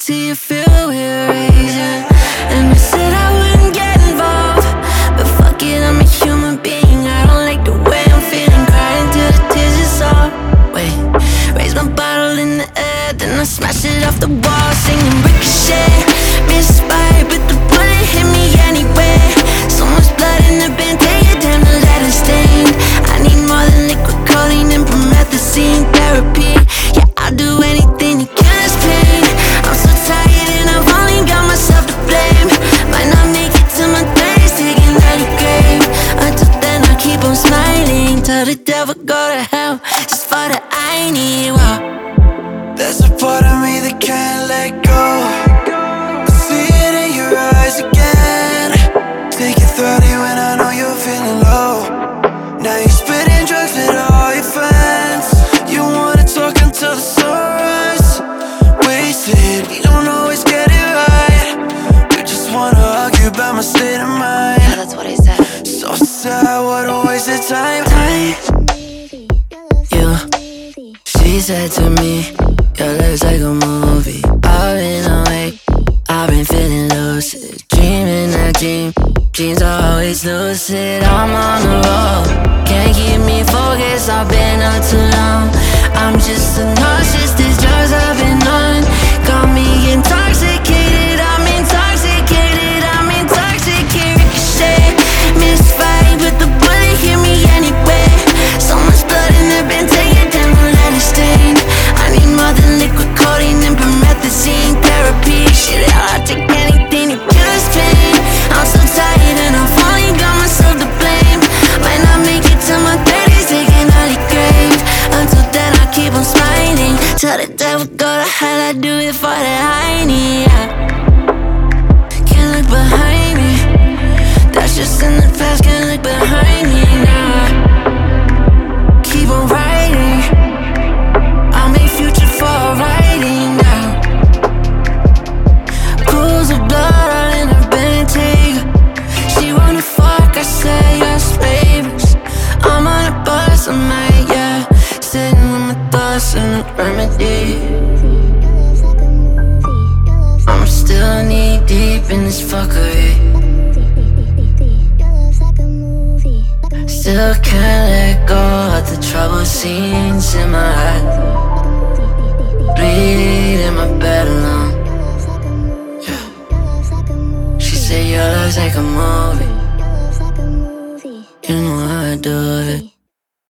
see you feel we're raising. And I said I wouldn't get involved, but fuck it, I'm a human being. I don't like the way I'm feeling, crying till the tears is soft. Wait, raise my bottle in the air, then I smash it off the wall, singing ricochet. Misfired, but the bullet hit me anyway. So much blood in the band, take it down to let it stain. I need more than liquid codeine and promethazine therapy. Yeah, I'll do anything to kill this pain. I'm so tired and I've only got myself to blame. Might not make it to my 30s, digging early grave. Until then I keep on smiling, tell the devil go to hell, just for the I need. Wow. There's a part of me that can't let go. I see it in your eyes again. Take it 30 when I know you're feeling low. Now you're spitting drugs at all your friends. You wanna talk until the sunrise. Wasted, we don't always get it right. You just wanna argue about my state of mind. Yeah, that's what I said. So sad, what a waste of time. She said to me, your looks like a movie. I've been awake, I've been feeling lucid, dreaming that dream. Dreams are always lucid. I'm on the road, can't keep me focused, I've been up too long. I'm just a narcissist, these drugs I've been on got me intoxicated. I'm intoxicated, I'm intoxicated. Ricochet, misfired, but the bullet hit me anyway. So much blood in the band, take it down, don't let it stain. I need more than liquid codeine and promethazine therapy. Shit, I'll take anything to kill this pain. I'm so tired and I've only got myself to blame. Might not make it to my 30s, digging early grave. Until then I keep on smiling, tell the devil go to hell, I do it for the I need. Can't look behind me, that's just in the past, can't look behind me now. Keep on writing, I'll make future for writing now. Pools of blood all in her Bentayga. She wanna fuck, I say yes, babies. I'm on a bus, I might, yeah. Sitting with my thoughts and a remedy. I'm still knee deep in this fuckery. Still can't let go of the trouble scenes in my head. Bleed in my bed alone. Yeah. She said your love's like a movie. You know how I do it.